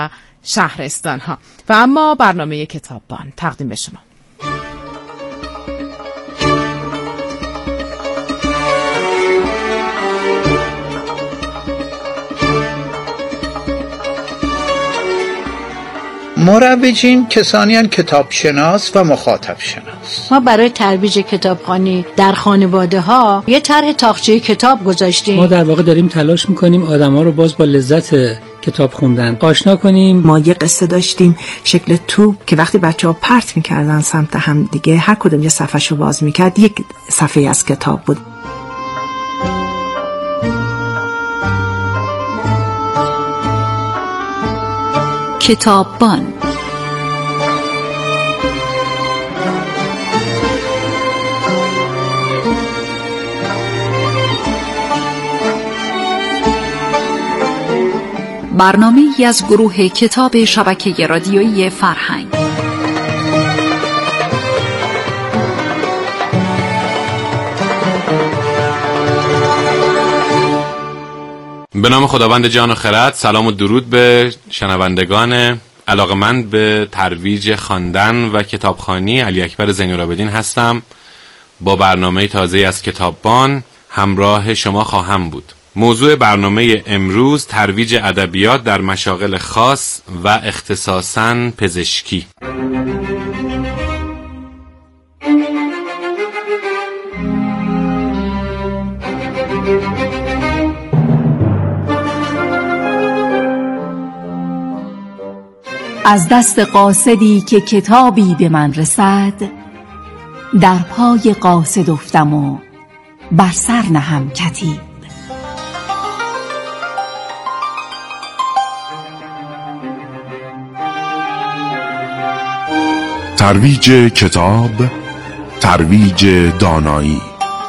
شهرستان ها. و اما برنامه کتاببان تقدیم به شما. مروجین کسانی هستند کتاب شناس و مخاطب شناس. ما برای ترویج کتابخوانی در خانواده ها یه طرح تاقچه کتاب گذاشتیم. ما در واقع داریم تلاش میکنیم آدما رو باز با لذت کتاب خوندن آشنا کنیم. ما یه قصه داشتیم شکل توپ که وقتی بچه‌ها پرت میکردن سمت هم دیگه هر کدوم یه صفحه‌شو باز میکرد یک صفحه از کتاب بود. کتاببان. برنامه‌ای از گروه کتاب شبکه رادیویی فرهنگ. به نام خداوند جان و خرد. سلام و درود به شنوندگان علاقه‌مند به ترویج خواندن و کتابخوانی. علی اکبر زین‌العابدین هستم. با برنامه تازه از کتاببان همراه شما خواهم بود. موضوع برنامه امروز ترویج ادبیات در مشاغل خاص و اختصاصاً پزشکی. از دست قاصدی که کتابی به من رسد، در پای قاصد افتم و بر سر نهم کتیب. ترویج کتاب، ترویج دانایی.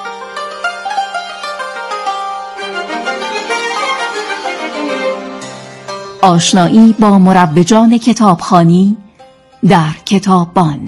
آشنایی با مروجان کتابخوانی در کتاببان.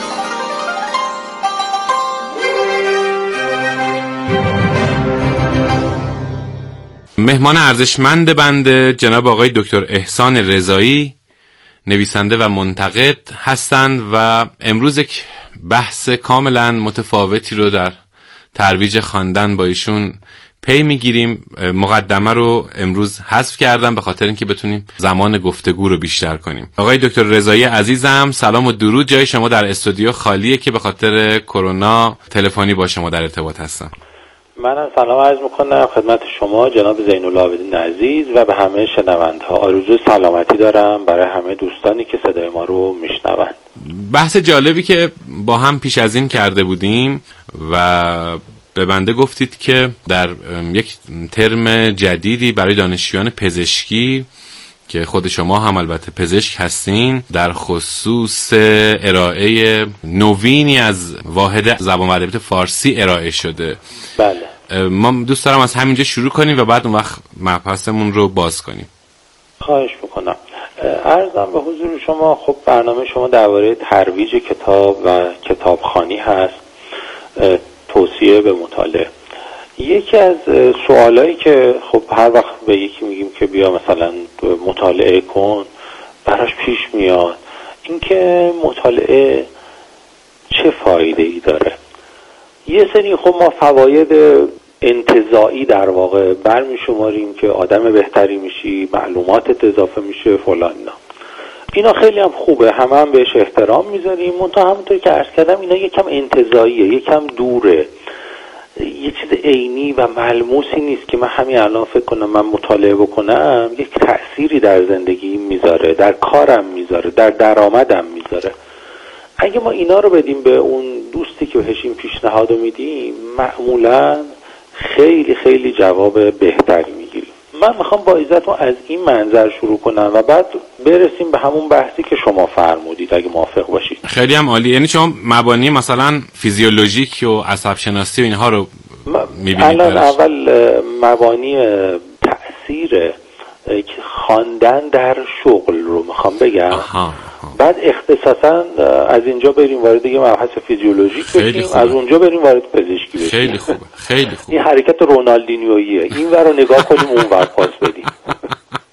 مهمان ارزشمند بنده جناب آقای دکتر احسان رضایی، نویسنده و منتقد هستند و امروز یک بحث کاملا متفاوتی رو در ترویج خواندن با ایشون پی میگیریم. مقدمه رو امروز حذف کردم به خاطر اینکه بتونیم زمان گفتگو رو بیشتر کنیم. آقای دکتر رضایی عزیزم، سلام و درود. جای شما در استودیو خالیه که به خاطر کرونا تلفنی با شما در ارتباط هستم. منم سلام عرض میکنم خدمت شما جناب زین‌العابدین عزیز و به همه شنونده‌ها. آرزوی سلامتی دارم برای همه دوستانی که صدای ما رو میشنوند. بحث جالبی که با هم پیش از این کرده بودیم و به بنده گفتید که در یک ترم جدیدی برای دانشجویان پزشکی که خود شما هم البته پزشک هستین، در خصوص ارائه نوینی از واحد زبان و ادبیات فارسی ارائه شده. بله. ما دوست دارم از همینجا شروع کنیم و بعد اون وقت مبحثمون رو باز کنیم. خواهش میکنم. عرضم به حضور شما، خب برنامه شما درباره ترویج کتاب و کتابخوانی هست، توصیه به مطالعه. یکی از سوالایی که خب هر وقت به یکی میگیم که بیا مثلا مطالعه کن براش پیش میاد این که مطالعه چه فایده ای داره. یه سری خب ما فواید انتزاعی در واقع برمی شماریم که آدم بهتری میشی، معلوماتت اضافه میشه فلان اینا خیلی هم خوبه، هم بهش احترام میذاریم. منتها همونطور که عرض کردم اینا یکم انتزاعیه، یکم دوره، یه چیز عینی و ملموسی نیست که من همین الان فکر کنم من مطالعه بکنم یک تأثیری در زندگی میذاره، در کارم میذاره، در درآمدم میذاره. اگه ما اینا رو بدیم به اون دوستی که بهش این پیشنهادو میدیم، معمولا خیلی خیلی جواب بهتری میگیریم. من میخوام با عزتون از این منظر شروع کنم و بعد برسیم به همون بحثی که شما فرمودید اگه موافق باشید. خیلی هم عالی. یعنی شما مبانی مثلا فیزیولوژیک و عصب شناسی و اینها رو میبینید؟ الان اول مبانی تأثیر خواندن در شغل رو میخوام بگم. بعد اختصاصا از اینجا بریم وارد یه مبحث فیزیولوژیک بشیم، از اونجا بریم وارد پزشکی بشیم. خیلی خوبه، خیلی خوبه. این حرکت رونالدینیویه، این ور رو نگاه کنیم اون ور پاس بدیم.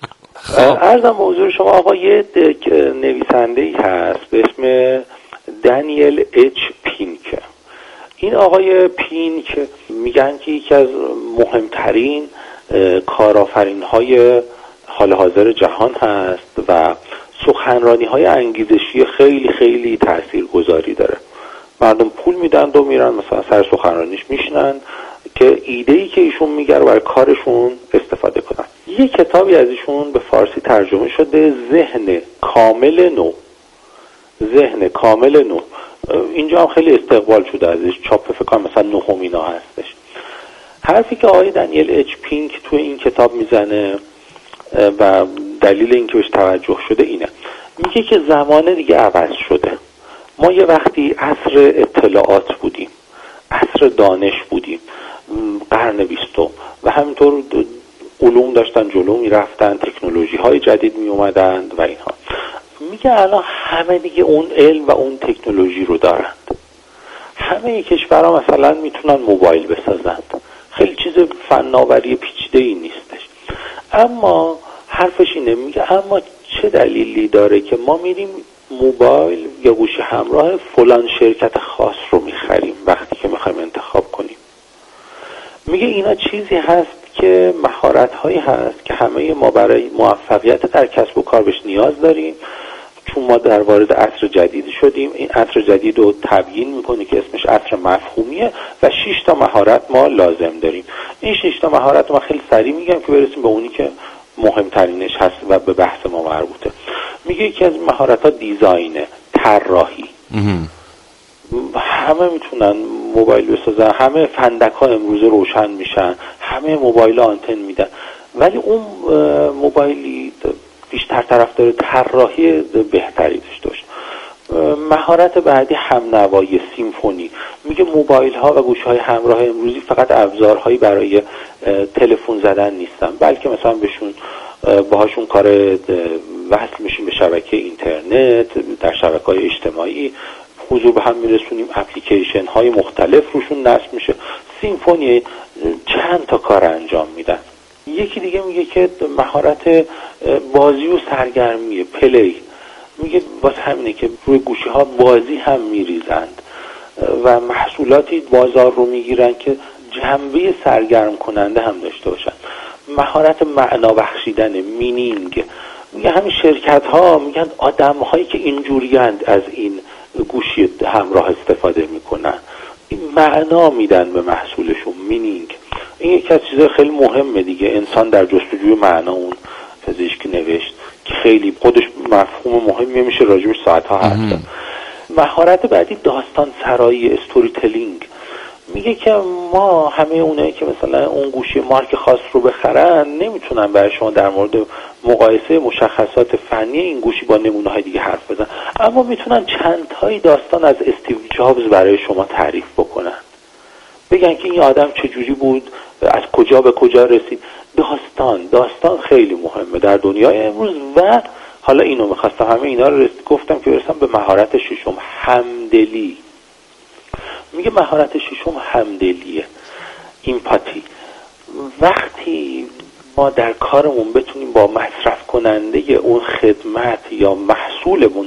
عرضم به حضور شما آقا یه نویسنده‌ای هست به اسم دانیل اچ پینک. این آقای پینک میگن که یکی از مهمترین کارآفرین‌های حال حاضر جهان هست و سخنرانی‌های انگیزشی خیلی خیلی تاثیرگذاری داره. مردم پول میدن و میرن مثلا سر سخنرانیش میشنن که ایده‌ای که ایشون میگه رو برای کارشون استفاده کنن. یه کتابی از ایشون به فارسی ترجمه شده، ذهن کامل نو. ذهن کامل نو. اینجا هم خیلی استقبال شده ازش، چاپ فکر کنم مثلا 9 هستش. حرفی که آقای دانیل اچ پینک توی این کتاب میزنه و دلیل اینکه بهش توجه شده اینه، میگه که زمان دیگه عوض شده. ما یه وقتی عصر اطلاعات بودیم، عصر دانش بودیم، قرن 20 و همینطور علوم داشتن جلو میرفتن، تکنولوژی های جدید می اومدند و اینها. میگه الان همه دیگه اون علم و اون تکنولوژی رو دارند. همه کشورها مثلا میتونن موبایل بسازند. خیلی چیز فناوری پیچیده ای نیستش. اما حرفش اینه، میگه اما چه دلیلی داره که ما میریم موبایل یا گوشی همراه فلان شرکت خاص رو میخریم وقتی که میخوایم انتخاب کنیم. میگه اینا چیزی هست که مهارت هایی هست که همه ما برای موفقیت در کسب و کار بهش نیاز داریم، چون ما در وارد عصر جدید شدیم. این عصر جدید رو تبیین میکنه که اسمش عصر مفهومیه و 6 تا مهارت ما لازم داریم. این 6 تا مهارت رو من خیلی سریع میگم که برسیم به اونی که مهمترینش هست و به بحث ما مربوطه. میگه یکی از مهارت ها دیزاینه، طراحی. همه میتونن موبایل بسازن، همه فندک ها امروز روشن میشن، همه موبایل ها آنتن میدن، ولی اون موبایلی بیشتر طرفدار طراحی بهتری داشته باشه. مهارت بعدی همنوایی، سیمفونی. میگه موبایل ها و گوشی های همراه امروزی فقط ابزارهایی برای تلفن زدن نیستن، بلکه مثلا بهشون باهاشون کار وصل میشیم به شبکه اینترنت، در شبکه‌های اجتماعی حضور به هم میرسونیم، اپلیکیشن های مختلف روشون نصب میشه. سیمفونی چند تا کار انجام میدن. یکی دیگه میگه که مهارت بازی و سرگرمی، پلی. میگه واسه همینه که روی گوشی ها بازی هم میریزند و محصولاتی بازار رو میگیرن که جنبه سرگرم کننده هم داشته باشن. مهارت معنا بخشیدن، مینینگ. میگه همین شرکت ها میگن آدم هایی که اینجوریند از این گوشی همراه استفاده میکنن، این معنا میدن به محصولشون، مینینگ. این یکی از چیزهای خیلی مهمه دیگه. انسان در جستجوی معنا، اون پزشکی نوشت که خیلی خودش مفهوم مهمی میشه، راجبش ساعتها هستن. مهارت بعدی داستان سرایی، استوری تلینگ. میگه که ما همه اونایی که مثلا اون گوشی مارک خاص رو بخرن نمیتونن برای شما در مورد مقایسه مشخصات فنی این گوشی با نمونه‌های دیگه حرف بزنن، اما میتونن چند تایی داستان از استیو جابز برای شما تعریف بکنن، بگن که این آدم چجوری بود، از کجا به کجا رسید. داستان خیلی مهمه در دنیای امروز. و حالا اینو میخواستم همه اینا رو گفتم که برسم به مهارت ششم، همدلی. میگه مهارت ششم همدلیه، ایمپاتی. وقتی ما در کارمون بتونیم با مصرف کننده اون خدمت یا محصولمون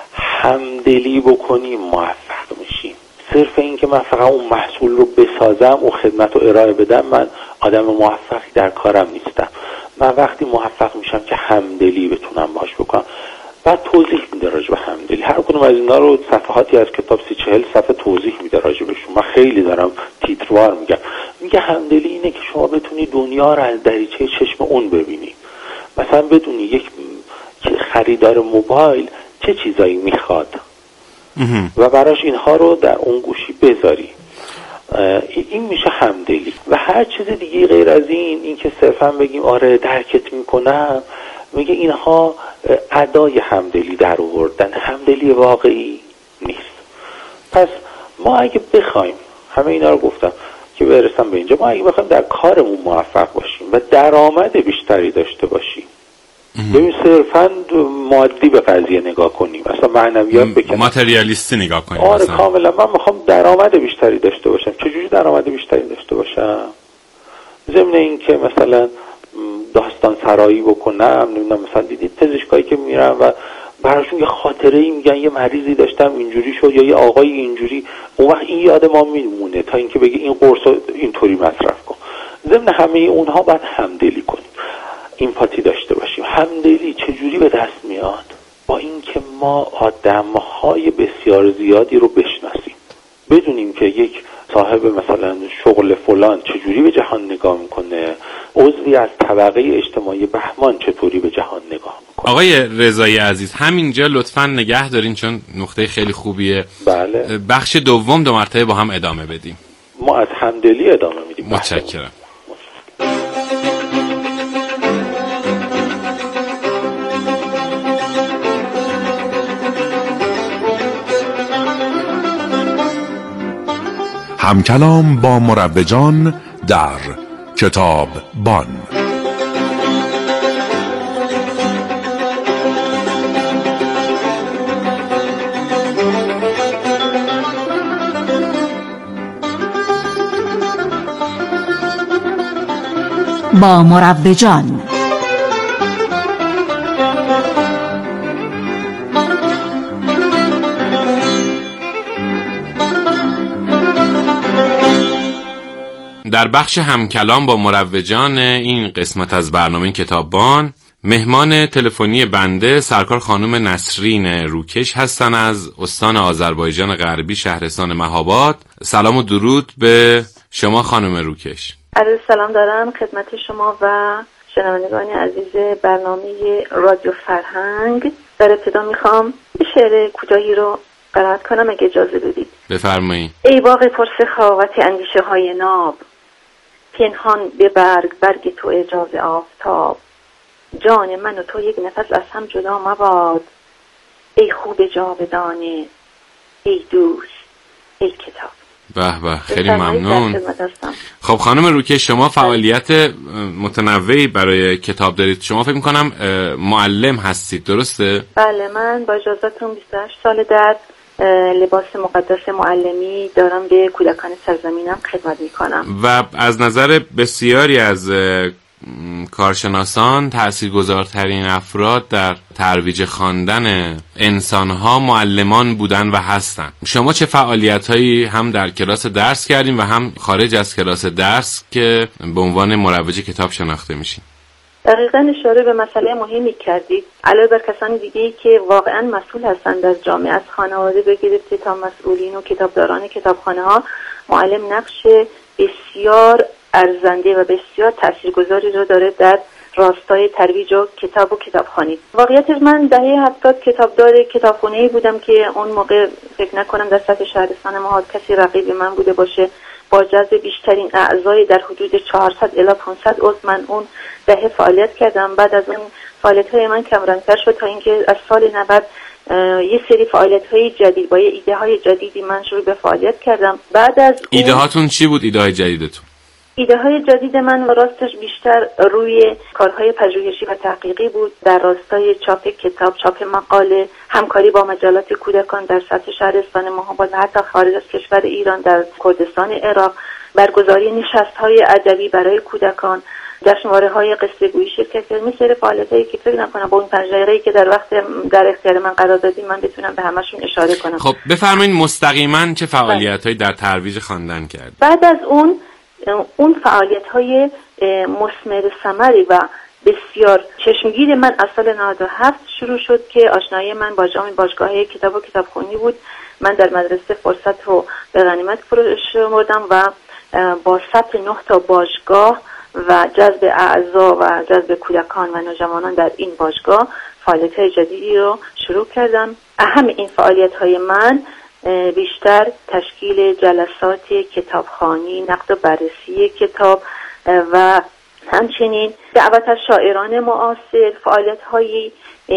همدلی بکنیم، موفق میشیم. صرف این که من فقط اون محصول رو بسازم، اون خدمت رو ارائه بدم، من آدم موفقی در کارم نیستم. من وقتی موفق میشم که همدلی بتونم باهاش بکنم. بعد توضیح میده راجع به همدلی. هر کدوم از اینا رو صفحاتی از کتاب 30-40 صفحه توضیح میده راجع بهشون. من خیلی دارم تیتروار میگم. میگه همدلی اینه که شما بتونی دنیا رو از دریچه چشم اون ببینی. مثلا بدونی یک خریدار موبایل چه چیزایی میخواد و براش اینها رو در اون گوشی بذاری. این میشه همدلی. و هر چیز دیگه غیر از این که صرفا بگیم آره درکت میکنم، میگه اینها ادای همدلی در آوردن، همدلی واقعی نیست. پس ما اگه بخوایم، همه اینا رو گفتم که برسم به اینجا، ما اگه بخوایم در کارمون موفق باشیم و درآمد بیشتری داشته باشیم، ببین صرفا مادی به قضیه نگاه کنیم، اصلا معنویات بکنیم، ماتریالیستی نگاه کنیم. آره کاملا. من میخوام درآمد بیشتری داشته باشم. چجوری درآمد بیشتری داشته باشم؟ ضمن این که مثلا داستان سرایی بکنم، نمیدونم مثلا دیدید پزشکایی که میرن و براشون یه خاطره ای میگن یه مریضی داشتم اینجوری شد یا یه آقای اینجوری، اون وقت این یاد ما میمونه تا اینکه بگه این قرص رو اینطوری مصرف کن. ضمن همه اونها باید همدلی کنیم، ایمپاتی داشته باشیم. همدلی چجوری به دست میاد؟ با اینکه ما آدم‌های بسیار زیادی رو بشناسیم، بدونیم که یک صاحب مثلا شغل فلان چجوری به جهان نگاه میکنه، عضوی از طبقه اجتماعی بهمان چطوری به جهان نگاه میکنه. آقای رضایی عزیز همینجا لطفاً نگه دارین چون نقطه خیلی خوبیه. بله. بخش دوم 2 مرتبه با هم ادامه بدیم. ما از همدلی ادامه میدیم. متشکرم. همکلام با مروجان در کتاب بان. با مروجان. در بخش همکلام با مروجان این قسمت از برنامه کتاببان، مهمان تلفنی بنده سرکار خانم نسرین روکش هستن از استان آذربایجان غربی شهرستان مهاباد. سلام و درود به شما خانم روکش. عرض سلام دارم خدمت شما و شنوندگان عزیز برنامه رادیو فرهنگ. در ابتدا میخوام شعر کوتاهی رو قرائت کنم اگه اجازه بدید. بفرمایید. ای باغ پرسخاوت اندیشه های ناب، پنهان به برگ تو اعجاز آفتاب. جان من و تو یک نفس از هم جدا مباد، ای خوب جاودانه، ای دوست، ای کتاب. به به، خیلی ممنون. خب خانم روکش، شما فعالیت متنوعی برای کتاب دارید. شما فکر میکنم معلم هستید، درسته؟ بله، من با اجازهتون 28 سال در لباس مقدس معلمی دارم به کودکان سرزمینم خدمت میکنم و از نظر بسیاری از کارشناسان تأثیرگذارترین افراد در ترویج خواندن انسانها معلمان بودن و هستن. شما چه فعالیت‌هایی هم در کلاس درس کردین و هم خارج از کلاس درس که به عنوان مروج کتاب شناخته میشین؟ دقیقاً اشاره به مسئله مهمی کردید. علاوه بر کسان دیگه‌ای که واقعاً مسئول هستند از جامعه، از خانواده بگیرید تا مسئولین و کتابداران کتابخانه‌ها، معلم نقش بسیار ارزنده و بسیار تاثیرگذاری رو داره در راستای ترویج و کتاب و کتابخوانی. واقعیتش من دهه 70 کتابدار کتابخانه‌ای بودم که اون موقع فکر نکنم در سطح شهرستان ما کسی رقیب من بوده باشه. با جذب بیشترین اعضای در حدود 400 الی 500 عضو من اون دهه فعالیت کردم. بعد از اون فعالیت‌های من کمرنگ‌تر شد تا اینکه از سال 90 یه سری فعالیت‌های جدید با ایده‌های جدیدی من شروع به فعالیت کردم. بعد از ایده هاتون چی بود؟ ایده های جدیدتون؟ ایده های جدید من و راستش بیشتر روی کارهای پژوهشی و تحقیقی بود در راستای چاپ کتاب، چاپ مقاله، همکاری با مجلات کودکان در سطح شهرستان مهاباد و حتی خارج از کشور ایران در کردستان عراق، برگزاری نشست‌های ادبی برای کودکان، جشنواره‌های قصه گویی شرکت کردم. مثل فعالیتایی که فکر نکنم با اون 5 دقیقه‌ای که در وقت در اختیار من قرار دادیم من بتونم به همشون اشاره کنم. خب بفرمایید مستقیما چه فعالیتایی در ترویج خواندن کردید؟ بعد از اون فعالیت‌های مثمر ثمری و بسیار چشمگیر من از سال 97 شروع شد که آشنایی من با جامعه باشگاه کتاب و کتابخوانی بود. من در مدرسه فرصت رو به غنیمت شمردم و با ثبت 9 تا باشگاه و جذب اعضا و جذب کودکان و نوجوانان در این باشگاه فعالیت‌های جدیدی رو شروع کردم. اهم این فعالیت‌های من بیشتر تشکیل جلسات کتابخوانی، نقد و بررسی کتاب و همچنین دعوت از شاعران معاصر، فعالیت‌های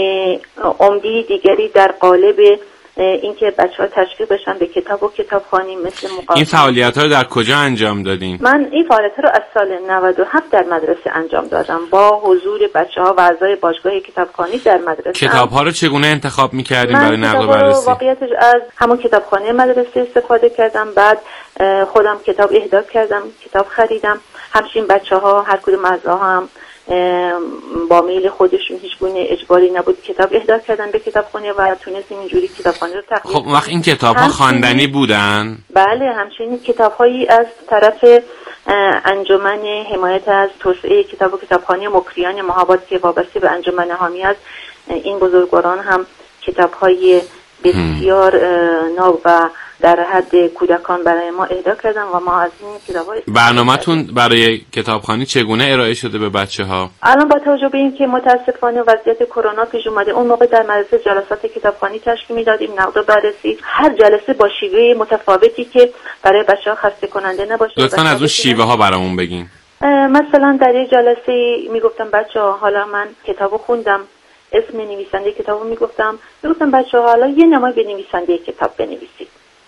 عمدی دیگری در قالب اینکه بچه‌ها تشویق بشن به کتاب و کتابخوانی مثل مقابله. این فعالیت‌ها رو در کجا انجام دادین؟ من این فعالیت‌ها رو از سال 97 در مدرسه انجام دادم با حضور بچه‌ها و اعضای باشگاه کتابخوانی در مدرسه. کتاب‌ها رو چگونه انتخاب می‌کردین برای نقد و بررسی؟ واقعیتش از همون کتابخانه مدرسه استفاده کردم، بعد خودم کتاب اهدا کردم، کتاب خریدم. همچنین بچه‌ها هر کدوم از هم با میل خودشون، هیچ گونه اجباری نبود، کتاب اهدا کردن به کتابخانه و تونستیم اینجوری کتابخانه رو تقویت. خب وقت این کتاب‌ها خواندنی بودن؟ بله، همچنین کتاب‌هایی از طرف انجمن حمایت از توسعه کتاب و کتابخانه مکریان مهاباد که وابسته به انجمن حامی است، این بزرگواران هم کتاب‌های بسیار ناب و در حد کودکان برای ما اهدا کردن و ما از این کتاب‌های. برنامه‌تون برای کتابخوانی چگونه ارائه شده به بچه‌ها؟ الان با توجه به اینکه متاسفانه وضعیت کرونا پیش اومده، اون موقع در مدرسه جلسات کتابخوانی تشکیل میدادیم، نقد و بررسی، هر جلسه با شیوه متفاوتی که برای بچه‌ها خسته کننده نباشه. لطفاً از اون شیوه‌ها برامون بگین. مثلا در یک جلسه میگفتم بچه‌ها حالا من کتابو خوندم، اسم نویسنده کتابو میگفتم بچه‌ها حالا یه نمای به نویسنده کتاب بنویسید.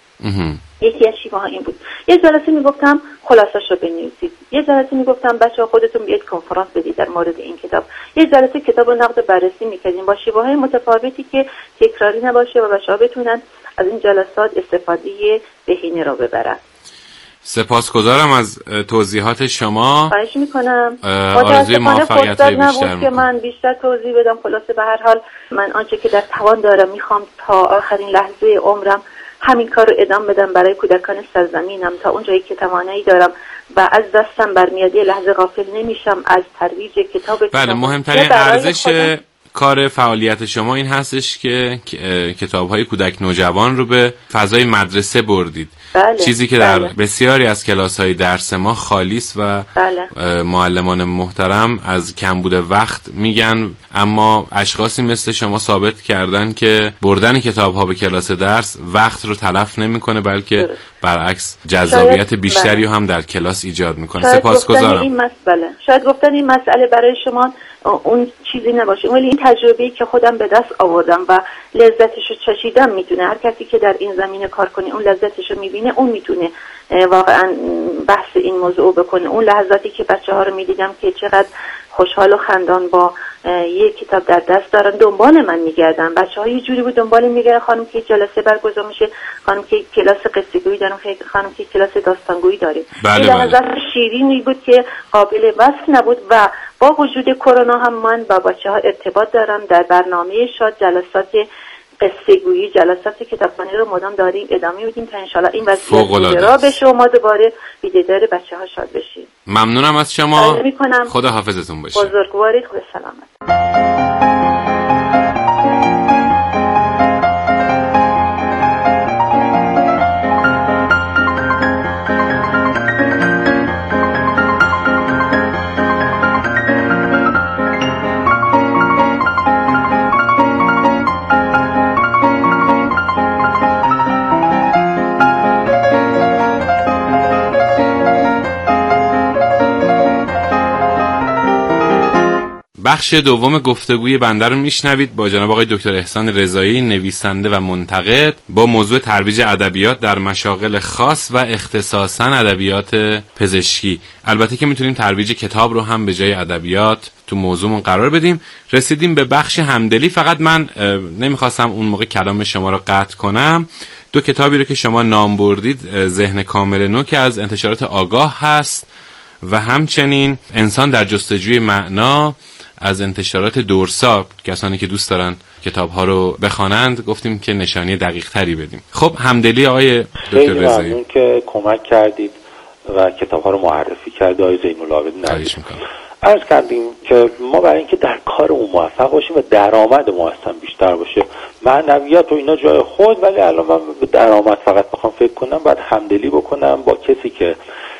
یکی از شیوه‌ها این بود. یه جلسه میگفتم خلاصه‌شو بنویسید. یه جلسه میگفتم بچه‌ها خودتون بیاید کنفرانس بدید در مورد این کتاب. یه جلسه کتاب و نقد بررسی می‌کردیم با شیوه‌های متفاوتی که تکراری نباشه و بچه‌ها بتونن از این جلسات استفاده بهینه رو ببرن. سپاسگزارم از توضیحات شما. خواهش میکنم. آرزوی موفقیت‌های بیشتر که من بیشتر توضیح بدم. خلاصه به هر حال من آنچه که در توان دارم میخوام تا آخرین لحظه عمرم همین کار رو ادامه بدم برای کودکان سرزمینم تا اونجایی که توانایی دارم و از دستم برمیاد یه لحظه غافل نمیشم از ترویج کتاب. بله، مهمترین ارزش کار فعالیت شما این هستش که کتاب‌های کودک نوجوان رو به فضای مدرسه بردید. بله، چیزی که در بسیاری از کلاس‌های درس ما خالی است و معلمان محترم از کمبود وقت میگن، اما اشخاصی مثل شما ثابت کردن که بردن کتاب‌ها به کلاس درس وقت رو تلف نمی‌کنه، بلکه برعکس جذابیت بیشتری هم در کلاس ایجاد می‌کنه. سپاسگزارم. شاید گفتن این مسئله برای شما اون چیزی نباشه، ولی این تجربه‌ای که خودم به دست آوردم و لذتش رو چشیدم میتونه، هر کسی که در این زمینه کار کنه اون لذتش رو میبینه، اون میتونه واقعا بحث این موضوع بکنه. اون لحظاتی که بچه‌ها رو میدیدم که چقدر خوشحال و خندان با یک کتاب در دست دارن دنبال من میگردن. بچه‌ها یه جوری بود دنبال میگردن، خانم که جلسه برگزار میشه، خانم که کلاس قصه گویی داریم، خانم که کلاس داستانگویی داریم. این لحظات شیرینی بود که قابل وصف نبود و با وجود کرونا هم من با بچه‌ها ارتباط دارم. در برنامه شاد جلسات قصه گویی، جلسات کتابخوانی رو مدام داریم ادامه میدیم تا انشالله این وضعیت را بشه و ما دوباره بی‌دیدار بچه‌ها شاد بشیم. ممنونم از شما. خدا حافظتون باشه. بزرگوارید. خدا سلامت. بخش دوم گفتگوی بنده رو میشنوید با جناب آقای دکتر احسان رضایی، نویسنده و منتقد، با موضوع ترویج ادبیات در مشاغل خاص و اختصاصاً ادبیات پزشکی. البته که میتونیم ترویج کتاب رو هم به جای ادبیات تو موضوعمون قرار بدیم. رسیدیم به بخش همدلی. فقط من نمیخواستم اون موقع کلام شما رو قطع کنم. دو کتابی رو که شما نام بردید، ذهن کامل نو که از انتشارات آگاه هست و همچنین انسان در جستجوی معنا از انتشارات دورسا، کسانی که دوست دارن کتاب‌ها رو بخوانند گفتیم که نشانی دقیق تری بدیم. خب همدلی آقای دکتر رضایی، ممنون که کمک کردید و کتاب‌ها رو معرفی کردید. آقای زین‌العابدین عرض کردیم که ما برای اینکه در کارمون موفق باشیم و درآمد ما اصلا بیشتر باشه، معنویات و اینا جای خود، ولی الان من به درآمد فقط بخوام فکر کنم باید همدلی بکنم با کسی که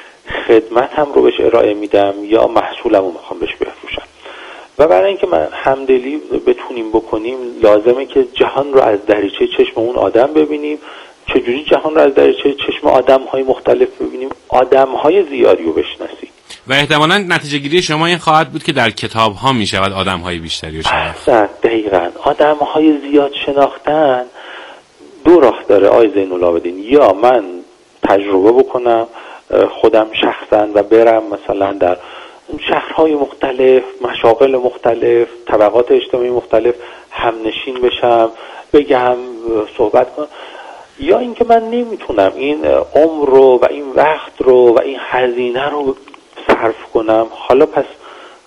خدمتم رو بهش ارائه میدم یا محصولم رو میخوام بهش بفروشم. و برای اینکه من همدلی بتونیم بکنیم لازمه که جهان رو از دریچه چشم اون آدم ببینیم. چجوری جهان رو از دریچه چشم آدم‌های مختلف ببینیم؟ آدم‌های زیادی رو بشناسیم. و احتمالاً نتیجه گیری شما این خواهد بود که در کتاب‌ها می‌شود آدم‌های بیشتری رو شناخت. دقیقاً. آدم‌های زیاد شناختن دو راه داره آقای زین‌العابدین. یا من تجربه بکنم خودم شخصاً و برم مثلا در شهرهای مختلف، مشاغل مختلف، طبقات اجتماعی مختلف همنشین بشم، بگم، صحبت کنم. یا اینکه من نمیتونم این عمر رو و این وقت رو و این هزینه رو صرف کنم، حالا پس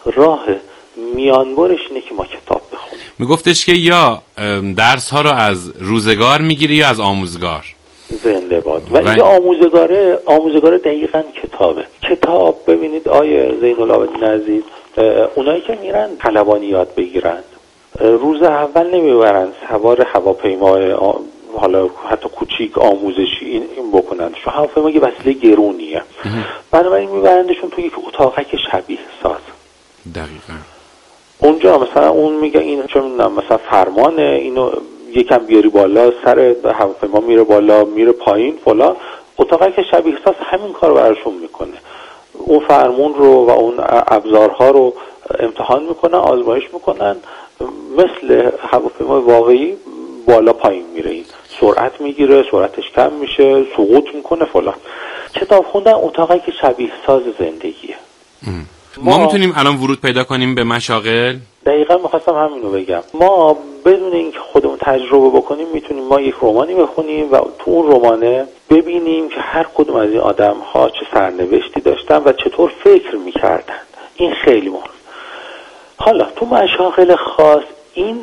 راه میانبرش اینه که ما کتاب بخونیم. میگفتش که یا درس ها رو از روزگار میگیری یا از آموزگار. زنده باد. و این آموزگار دقیقاً کتابه. کتاب ببینید آیه زین العابدین عزیز، اونایی که میرن خلبانی یاد بگیرن روز اول نمیبرن سوار هواپیما حالا حتی کوچیک آموزشی این بکنن، چون هواپیما یه وسیله گرونیه، بنابراین میبرندشون توی یک اتاقک شبیه ساز. دقیقاً اونجا مثلا اون میگه این چه میدونم مثلا فرمانه، اینو یکم بیاری بالا، سر هواپیما میره بالا میره پایین فلان، اتاقک شبیه ساز همین کار براشون میکنه. اون فرمون رو و اون ابزارها رو امتحان میکنن، آزمایش میکنن، مثل هواپیما واقعی بالا پایین میره، این سرعت میگیره، سرعتش کم میشه، سقوط میکنه فلان. کتاب خوندن اتاقی که شبیه ساز زندگیه. ما میتونیم الان ورود پیدا کنیم به مشاغل؟ دقیقا میخواستم همینو بگم. ما بدون اینکه خودمون تجربه بکنیم میتونیم ما یک رمانی بخونیم و تو اون رمانه ببینیم که هر کدوم از این آدم ها چه سرنوشتی داشتن و چطور فکر میکردن. این خیلی مهم. حالا تو مشاغل خاص این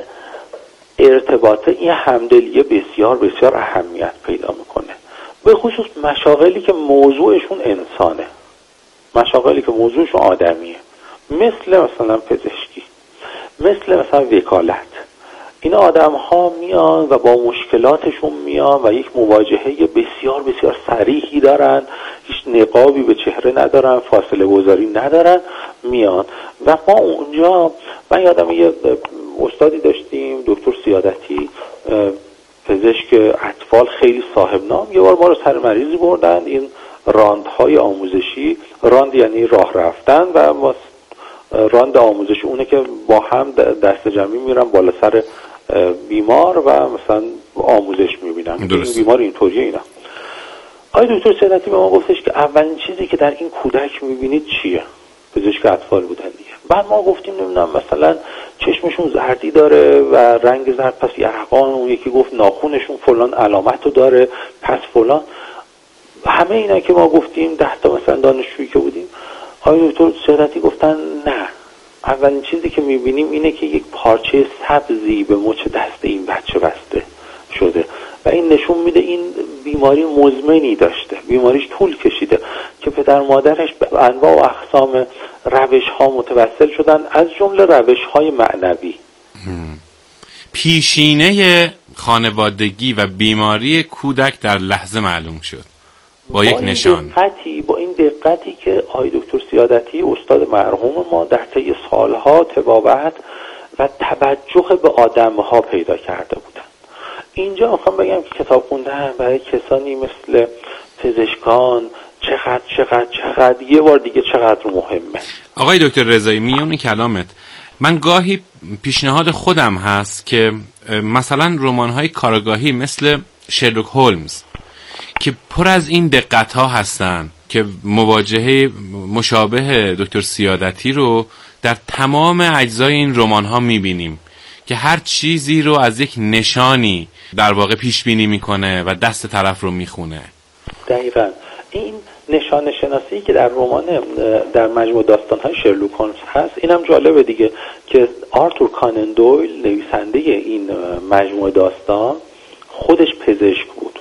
ارتباطه، این همدلیه بسیار بسیار اهمیت پیدا میکنه، به خصوص مشاغلی که موضوعشون انسانه، مشاغلی که موضوعشون آدمیه، مثل مثلا پزشکی، مثل مثلا وکالت. این آدم ها میان و با مشکلاتشون میان و یک مواجهه بسیار بسیار صریحی دارن، هیچ نقابی به چهره ندارن، فاصله گذاری ندارن، میان و ما اونجا، من یادم یه استادی داشتیم دکتر سیادتی، پزشک اطفال خیلی صاحب نام، یه بار ما رو سر مریضی بردن، این راندهای آموزشی، راند یعنی راه رفتن و ما راند آموزشی اونه که با هم دست جمعی میرن بالا سر بیمار و مثلا آموزش میبینن. این بیمار اینطوریه اینا. آقای دکتر سیادتی به ما گفتش که اولین چیزی که در این کودک میبینید چیه؟ پزشک اطفال بودن دیگه. بعد ما گفتیم نمیدونم مثلا چشمشون زردی داره و رنگ زرد، پس یرقان، اون یکی گفت ناخونشون فلان علامتو داره، پس فلان. همه اینا که ما گفتیم 10 تا مثلا دانشجویی که بودیم، آقای دکتر سیادتی گفتن نه، اولین چیزی که میبینیم اینه که یک پارچه سبزی به مچ دست این بچه بسته شده و این نشون میده این بیماری مزمنی داشته، بیماریش طول کشیده که پدر مادرش به انواع و اقسام روش ها متوسل شدن، از جمله روش های معنوی. پیشینه خانوادگی و بیماری کودک در لحظه معلوم شد با یک نشان، با این دقتی که آقای دکتر سیادتی استاد مرحوم ما در طی سالها تبابت و توجه به آدمها پیدا کرده بودن. اینجا میخوام بگم که کتاب خوندن برای کسانی مثل پزشکان چقدر یه بار دیگه چقدر مهمه. آقای دکتر رضایی، میون کلامت من گاهی پیشنهاد خودم هست که مثلا رمان‌های کارآگاهی مثل شرلوک هولمز که پر از این دقت‌ها هستن که مواجهه مشابه دکتر سیادتی رو در تمام اجزای این رمان‌ها می‌بینیم که هر چیزی رو از یک نشانی در واقع پیش بینی میکنه و دست طرف رو میخونه. دقیقاً این نشان شناسی که در رمان در مجموع داستان‌های شرلوک هولمز هست، اینم جالبه دیگه که آرتور کانن دویل نویسنده این مجموع داستان خودش پزشک بود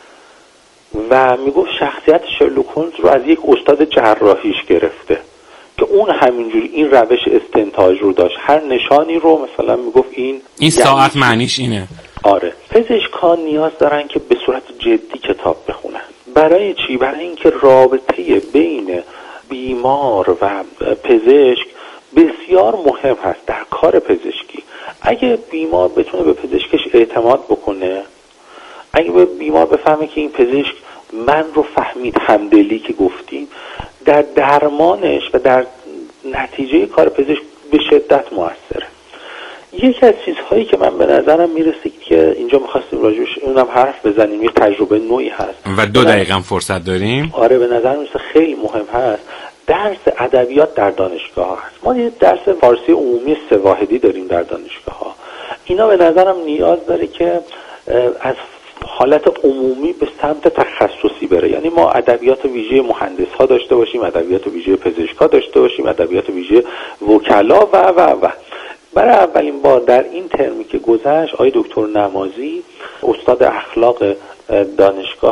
و میگفت شخصیت شرلوک هولمز رو از یک استاد جراحیش گرفته که اون همینجوری این روش استنتاج رو داشت، هر نشانی رو مثلا میگفت این ساعت معنیش اینه. آره، پزشکان نیاز دارن که به صورت جدی کتاب بخونن. برای چی؟ برای اینکه رابطه بین بیمار و پزشک بسیار مهم هست در کار پزشکی. اگه بیمار بتونه به پزشکش اعتماد بکنه، اگه به بیمار بفهمه که این پزشک من رو فهمید، همدلی که گفتیم، در درمانش و در نتیجه کار پزشک به شدت موثره. یکی از چیزهایی که من به نظرم میرسه که اینجا میخواستیم راجعش اونم حرف بزنیم، یه تجربه نوعی هست و 2 دقیقه فرصت داریم. آره، به نظر میرسه خیلی مهم هست. درس ادبیات در دانشگاه هست. ما یه درس فارسی عمومی 3 واحدی داریم در دانشگاه ها. اینا به نظرم نیاز داره که از حالت عمومی به سمت تخصصی بره. یعنی ما ادبیات ویژه مهندس ها داشته باشیم، ادبیات ویژه پزشکا داشته باشیم، ادبیات ویژه وکلا و برای اولین بار در این ترمی که گذشت آقای دکتر نمازی استاد اخلاق دانشگاه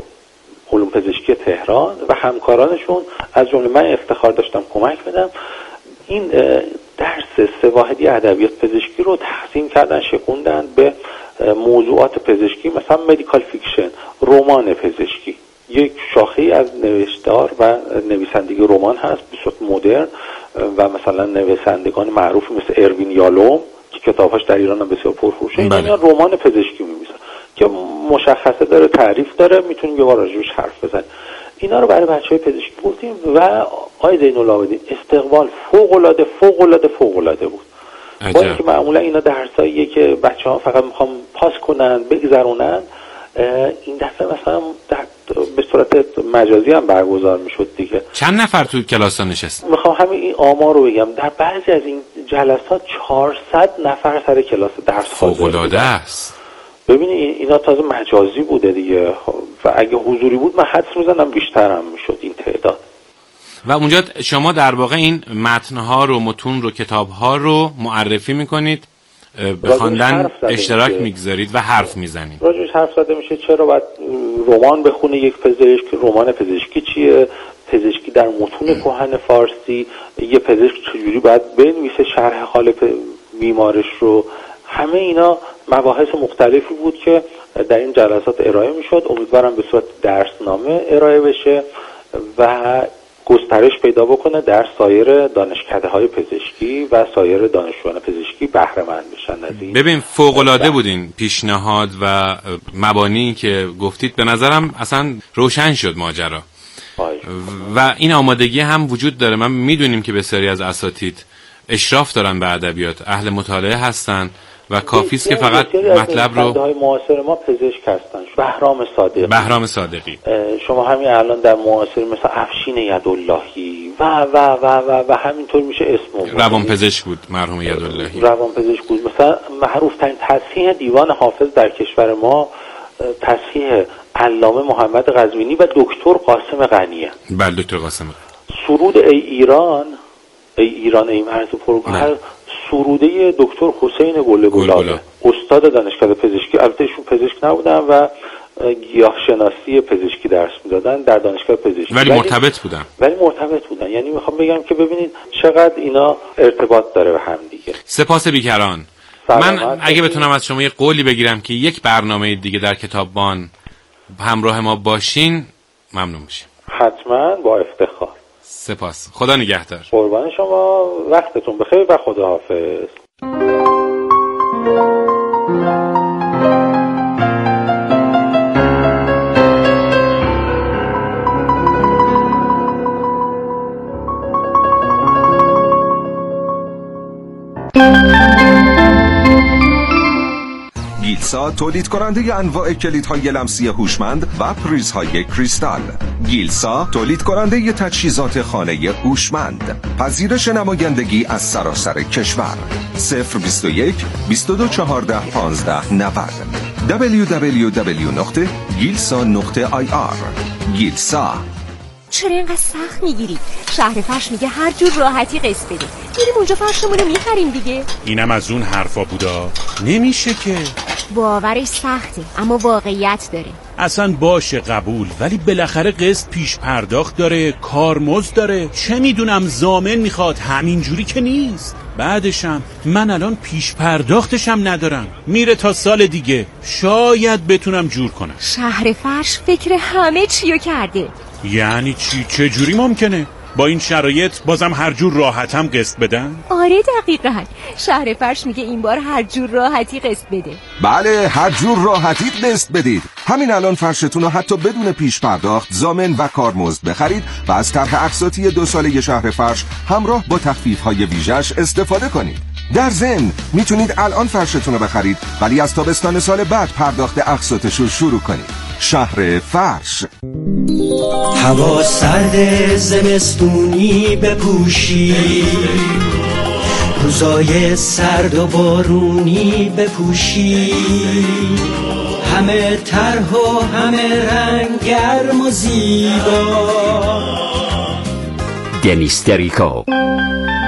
علوم پزشکی تهران و همکارانشون، از جمله من افتخار داشتم کمک بدم، این درس 3 واحدی ادبیات پزشکی رو تقسیم کردن، شکوندن به موضوعات پزشکی، مثلا مدیکال فیکشن، رمان پزشکی، یک شاخه از نوشتار و نویسندگی رمان هست به صورت مدرن و مثلا نویسندگان معروفی مثل اروین یالوم که کتاباش در ایران هم بسیار پرفروشه، اینا رمان پزشکی می‌نویسن که مشخصه داره، تعریف داره، میتونیم یه بار راجعش حرف بزنیم. اینا رو برای بچهای پزشکی گفتیم و آقای زین‌العابدین استقبال فوق‌العاده بود. با اینکه معمولا اینا درساییه که بچه‌ها فقط میخوان پاس کنن، بگذرونن، این دفعه مثلا به صورت مجازی هم برگزار میشد دیگه. چند نفر تو کلاس نشست؟ میخوام همین این آمار رو بگم، در بعضی از این جلسات 400 نفر سر کلاس درس حاضر بودن. فوق‌العاده است. ببینید اینا تازه مجازی بوده دیگه و اگه حضوری بود من حدس میزنم بیشتر هم میشد این تعداد. و اونجا شما در واقع این متن‌ها رو، متون رو، کتاب‌ها رو معرفی می‌کنید، به خواندن اشتراک می‌گذارید و حرف می‌زنید. راجعش حرف زده میشه چرا باید رمان بخونه یک پزشک، رمان پزشکی چیه، پزشکی در متون کهن فارسی، یه پزشک چجوری باید بنویسه شرح حال بیمارش رو. همه اینا مباحث مختلفی بود که در این جلسات ارائه میشد. امیدوارم به صورت درسنامه ارائه بشه و گسترش پیدا بکنه در سایر دانشکده‌های پزشکی و سایر دانشجویان پزشکی بهره مند بشن از این. ببین فوق‌العاده بودین پیشنهاد و مبانی که گفتید، به نظرم اصلا روشن شد ماجرا و این آمادگی هم وجود داره. من میدونیم که بسیاری از اساتید اشراف دارن به ادبیات، اهل مطالعه هستن و کافی است که فقط مطلب رو. های معاصر ما پزشک هستن. بهرام صادقی شما همین الان در معاصر مثل افشین یداللهی و همینطور میشه اسم روان پزشک بود مرحوم یداللهی، روان پزشک بود. مثلا معروف ترین تصحیح دیوان حافظ در کشور ما تصحیح علامه محمد قزوینی و دکتر قاسم غنیه. بله دکتر قاسم. سرود ای ایران ای مرز پرگوهر، سروده دکتر حسین گلگلابه، استاد دانشکده پزشکی. البته ایشون پزشک نبودن و گیاهشناسی پزشکی درس میدادن در دانشگاه پزشکی، ولی مرتبط بودن. یعنی میخوام بگم که ببینید چقدر اینا ارتباط داره به هم دیگه. سپاس بیکران. من اگه بتونم از شما یه قولی بگیرم که یک برنامه دیگه در کتاببان همراه ما باشین ممنون میشم. حتما، با افتخار. سپاس. خدا نگهدار. قربان شما، وقتتون بخیر و خداحافظ. گیلسا تولید کننده انواع کلیدهای لمسی هوشمند و پریزهای کریستال. گیلسا تولید کننده تجهیزات خانه هوشمند. پذیرش نمایندگی از سراسر کشور. 021 22 14 15 90 www.gilsa.ir. گیلسا. چرا اینقدر سخت میگیری؟ شهر فرش میگه هر جور راحتی قسط بده. میریم اونجا فرشمون رو میخریم دیگه. اینم از اون حرفا بودا. نمیشه که. باورش سخته اما واقعیت داره. اصلا باشه قبول، ولی بالاخره قسط پیش پرداخت داره، کارمزد داره، چه میدونم ضامن میخواد، همینجوری که نیست. بعدشم من الان پیش پرداختشم ندارم، میره تا سال دیگه، شاید بتونم جور کنم. شهر فرش فکر همه چیو کرده. یعنی چی؟ چه جوری ممکنه؟ با این شرایط بازم هر جور راحتم قسط بدن؟ آره دقیقاً. شهر فرش میگه این بار هر جور راحتی قسط بده. بله، هر جور راحتی قسط بدید. همین الان فرشتون رو حتی بدون پیش پرداخت ضامن و کارمزد بخرید و از طرح اقساطی 2 ساله شهر فرش همراه با تخفیف‌های ویژه‌اش استفاده کنید. در ضمن میتونید الان فرشتون رو بخرید ولی از تابستان سال بعد پرداخت اقساطش رو شروع کنید. شهر فرش. هوا سرد زمستونی بپوشی، روزای سرد و بارونی بپوشی، همه طرح و همه رنگ گرم و زیبا. دنیس دریکو.